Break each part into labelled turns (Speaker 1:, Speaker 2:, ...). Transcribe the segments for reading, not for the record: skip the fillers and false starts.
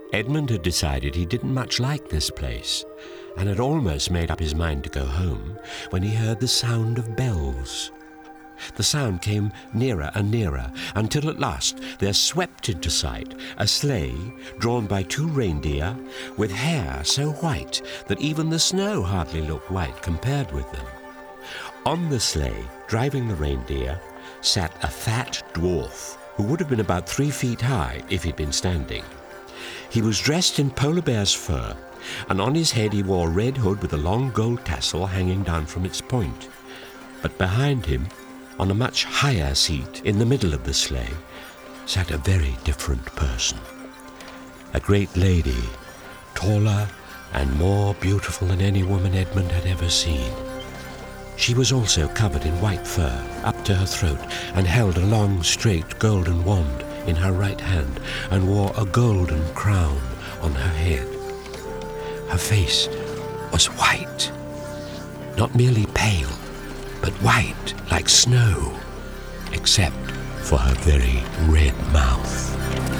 Speaker 1: Edmund had decided he didn't much like this place and had almost made up his mind to go home when he heard the sound of bells. The sound came nearer and nearer until at last there swept into sight a sleigh drawn by 2 reindeer with hair so white that even the snow hardly looked white compared with them. On the sleigh, driving the reindeer, sat a fat dwarf who would have been about 3 feet high if he'd been standing. He was dressed in polar bear's fur, and on his head he wore a red hood with a long gold tassel hanging down from its point. But behind him, on a much higher seat in the middle of the sleigh, sat a very different person. A great lady, taller and more beautiful than any woman Edmund had ever seen. She was also covered in white fur up to her throat and held a long, straight golden wand in her right hand and wore a golden crown on her head. Her face was white, not merely pale, but white like snow, except for her very red mouth.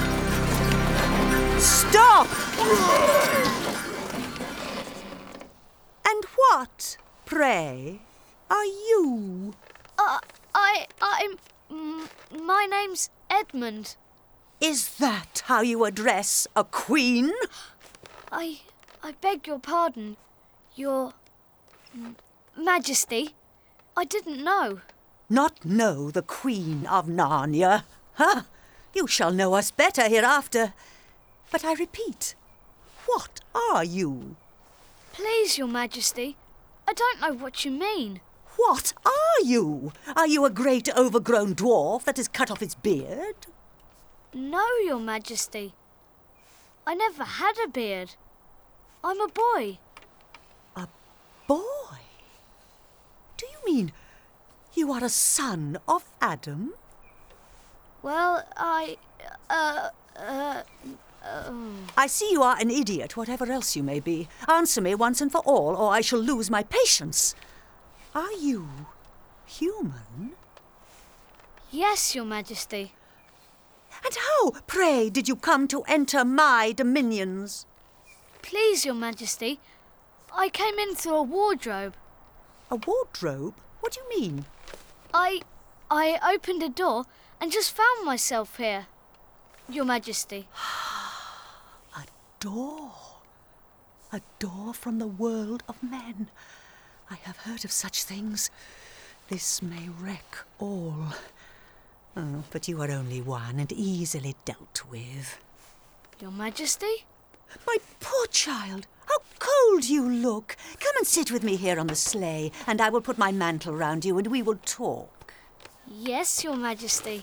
Speaker 2: Stop! And what, pray, are you?
Speaker 3: My name's Edmund.
Speaker 2: Is that how you address a queen?
Speaker 3: I beg your pardon, Your Majesty. I didn't know.
Speaker 2: Not know the Queen of Narnia? Huh? You shall know us better hereafter. But I repeat, what are you?
Speaker 3: Please, Your Majesty, I don't know what you mean.
Speaker 2: What are you? Are you a great overgrown dwarf that has cut off its beard?
Speaker 3: No, Your Majesty. I never had a beard. I'm a boy.
Speaker 2: A boy? Do you mean you are a son of Adam?
Speaker 3: Well,
Speaker 2: I see you are an idiot, whatever else you may be. Answer me once and for all, or I shall lose my patience. Are you human?
Speaker 3: Yes, Your Majesty.
Speaker 2: And how, pray, did you come to enter my dominions?
Speaker 3: Please, Your Majesty, I came in through a wardrobe.
Speaker 2: A wardrobe? What do you mean?
Speaker 3: I opened a door and just found myself here, Your Majesty.
Speaker 2: A door. A door from the world of men. I have heard of such things. This may wreck all. Oh, but you are only one and easily dealt with.
Speaker 3: Your Majesty?
Speaker 2: My poor child, how cold you look. Come and sit with me here on the sleigh, and I will put my mantle round you and we will talk.
Speaker 3: Yes, Your Majesty.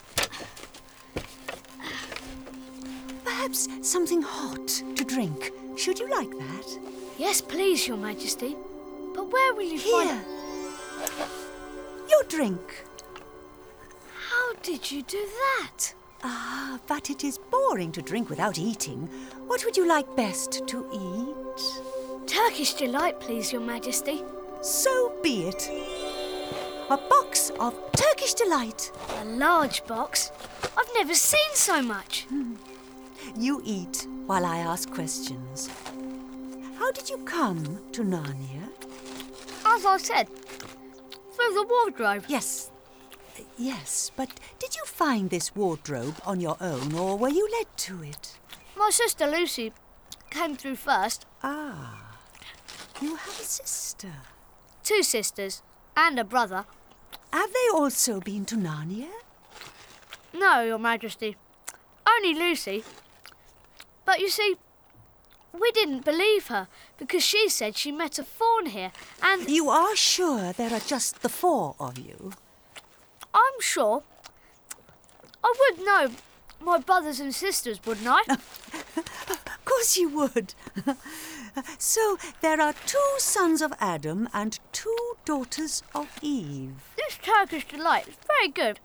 Speaker 2: Perhaps something hot to drink. Should you like that?
Speaker 3: Yes, please, Your Majesty. But where will you
Speaker 2: Here.
Speaker 3: find...
Speaker 2: Your drink.
Speaker 3: How did you do that?
Speaker 2: Ah, but it is boring to drink without eating. What would you like best to eat?
Speaker 3: Turkish delight, please, Your Majesty.
Speaker 2: So be it. A box of Turkish delight.
Speaker 3: A large box. I've never seen so much.
Speaker 2: You eat while I ask questions. How did you come to Narnia?
Speaker 3: As I said, through the wardrobe.
Speaker 2: Yes, but did you find this wardrobe on your own, or were you led to it?
Speaker 3: My sister Lucy came through first.
Speaker 2: Ah, you have a sister.
Speaker 3: 2 sisters and a brother.
Speaker 2: Have they also been to Narnia?
Speaker 3: No, Your Majesty. Only Lucy. But you see, we didn't believe her because she said she met a faun here and...
Speaker 2: You are sure there are just the 4 of you?
Speaker 3: I'm sure. I would know my brothers and sisters, wouldn't I?
Speaker 2: Of course you would. So there are 2 sons of Adam and 2 daughters of Eve.
Speaker 3: This Turkish delight is very good.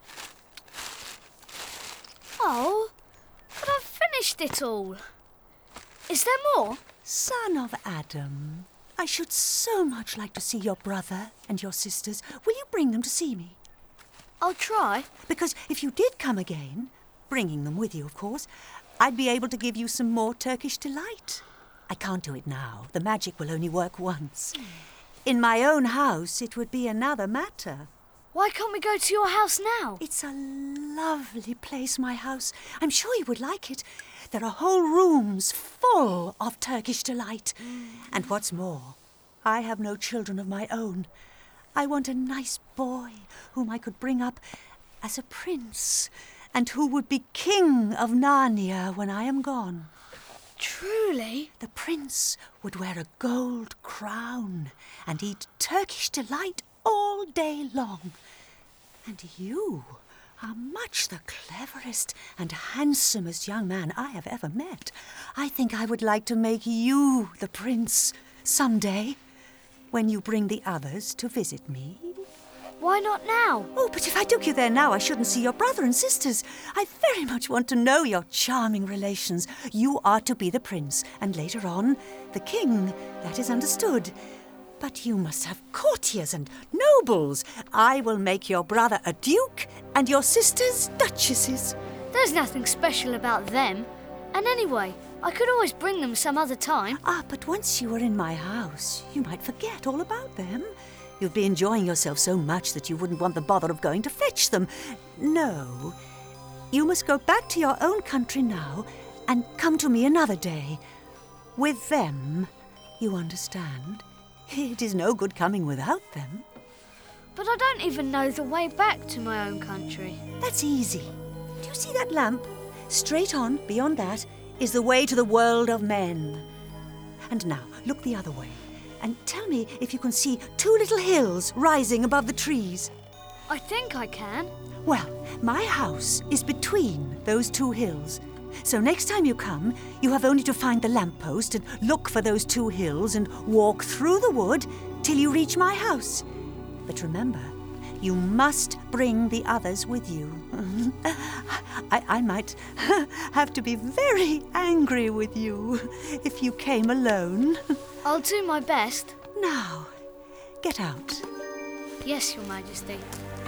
Speaker 3: Oh, but I've finished it all. Is there more?
Speaker 2: Son of Adam, I should so much like to see your brother and your sisters. Will you bring them to see me?
Speaker 3: I'll try.
Speaker 2: Because if you did come again, bringing them with you, of course, I'd be able to give you some more Turkish delight. I can't do it now. The magic will only work once. In my own house, it would be another matter.
Speaker 3: Why can't we go to your house now?
Speaker 2: It's a lovely place, my house. I'm sure you would like it. There are whole rooms full of Turkish delight. And what's more, I have no children of my own. I want a nice boy whom I could bring up as a prince and who would be king of Narnia when I am gone.
Speaker 3: Truly?
Speaker 2: The prince would wear a gold crown and eat Turkish delight all day long. And you are much the cleverest and handsomest young man I have ever met. I think I would like to make you the prince someday when you bring the others to visit me.
Speaker 3: Why not now?
Speaker 2: Oh, but if I took you there now, I shouldn't see your brother and sisters. I very much want to know your charming relations. You are to be the prince, and later on, the king. That is understood. But you must have courtiers and nobles. I will make your brother a duke and your sisters duchesses.
Speaker 3: There's nothing special about them. And anyway, I could always bring them some other time.
Speaker 2: But once you are in my house, you might forget all about them. You'd be enjoying yourself so much that you wouldn't want the bother of going to fetch them. No, you must go back to your own country now and come to me another day. With them, you understand? It is no good coming without them.
Speaker 3: But I don't even know the way back to my own country.
Speaker 2: That's easy. Do you see that lamp? Straight on, beyond that, is the way to the world of men. And now, look the other way. And tell me if you can see two little hills rising above the trees.
Speaker 3: I think I can.
Speaker 2: Well, my house is between those two hills. So next time you come, you have only to find the lamppost and look for those two hills and walk through the wood till you reach my house. But remember, you must bring the others with you. I might have to be very angry with you if you came alone.
Speaker 3: I'll do my best.
Speaker 2: Now, get out.
Speaker 3: Yes, Your Majesty.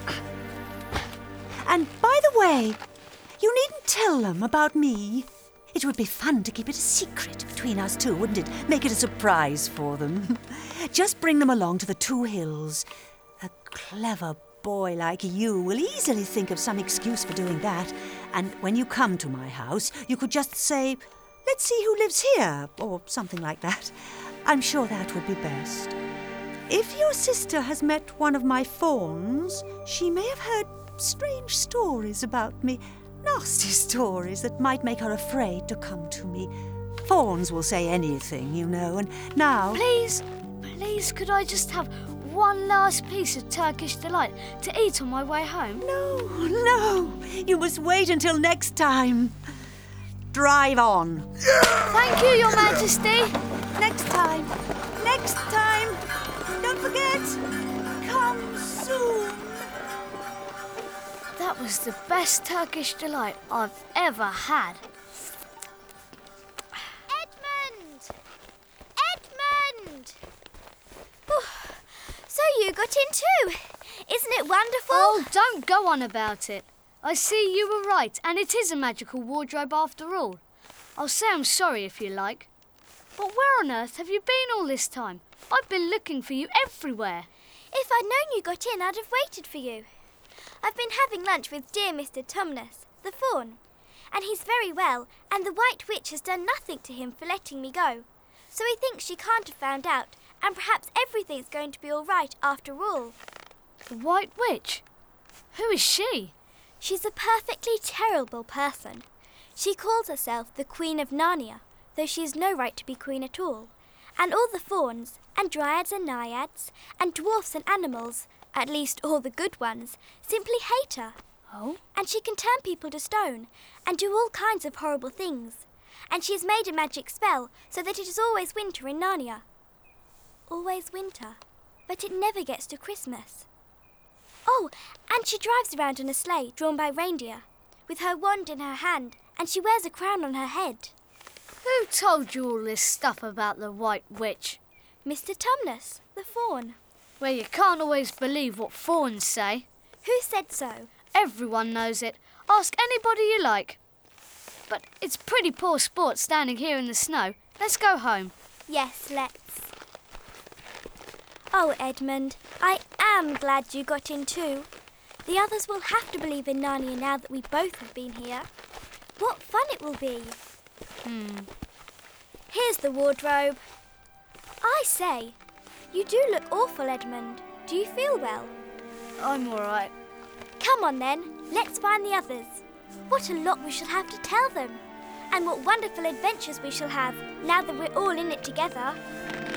Speaker 2: And by the way, you needn't tell them about me. It would be fun to keep it a secret between us two, wouldn't it? Make it a surprise for them. Just bring them along to the two hills. A clever boy like you will easily think of some excuse for doing that. And when you come to my house, you could just say, "Let's see who lives here," or something like that. I'm sure that would be best. If your sister has met one of my fawns, she may have heard strange stories about me. Nasty stories that might make her afraid to come to me. Fawns will say anything, you know, and now...
Speaker 3: Please, could I just have one last piece of Turkish delight to eat on my way home?
Speaker 2: No, you must wait until next time. Drive on.
Speaker 3: Thank you, Your Majesty.
Speaker 2: Next time. Don't forget, come soon.
Speaker 3: That was the best Turkish delight I've ever had.
Speaker 4: Edmund! Oh, so you got in too. Isn't it wonderful?
Speaker 3: Oh, don't go on about it. I see you were right, and it is a magical wardrobe after all. I'll say I'm sorry if you like. But where on earth have you been all this time? I've been looking for you everywhere.
Speaker 4: If I'd known you got in, I'd have waited for you. I've been having lunch with dear Mr. Tumnus, the fawn, and he's very well, and the White Witch has done nothing to him for letting me go. So he thinks she can't have found out, and perhaps everything's going to be all right after all.
Speaker 3: The White Witch? Who is she?
Speaker 4: She's a perfectly terrible person. She calls herself the Queen of Narnia, though she has no right to be queen at all. And all the fauns, and dryads and naiads, and dwarfs and animals, at least all the good ones, simply hate her.
Speaker 3: Oh?
Speaker 4: And she can turn people to stone, and do all kinds of horrible things. And she has made a magic spell so that it is always winter in Narnia. Always winter, but it never gets to Christmas. Oh, and she drives around in a sleigh drawn by reindeer, with her wand in her hand, and she wears a crown on her head.
Speaker 3: Who told you all this stuff about the White Witch?
Speaker 4: Mr. Tumnus, the fawn.
Speaker 3: Well, you can't always believe what fawns say.
Speaker 4: Who said so?
Speaker 3: Everyone knows it. Ask anybody you like. but it's pretty poor sport standing here in the snow. Let's go home.
Speaker 4: Yes, let's. Oh, Edmund, I am glad you got in too. The others will have to believe in Narnia now that we both have been here. What fun it will be. Here's the wardrobe. I say, you do look awful, Edmund. Do you feel well?
Speaker 3: I'm all right.
Speaker 4: Come on then, let's find the others. What a lot we shall have to tell them. And what wonderful adventures we shall have now that we're all in it together.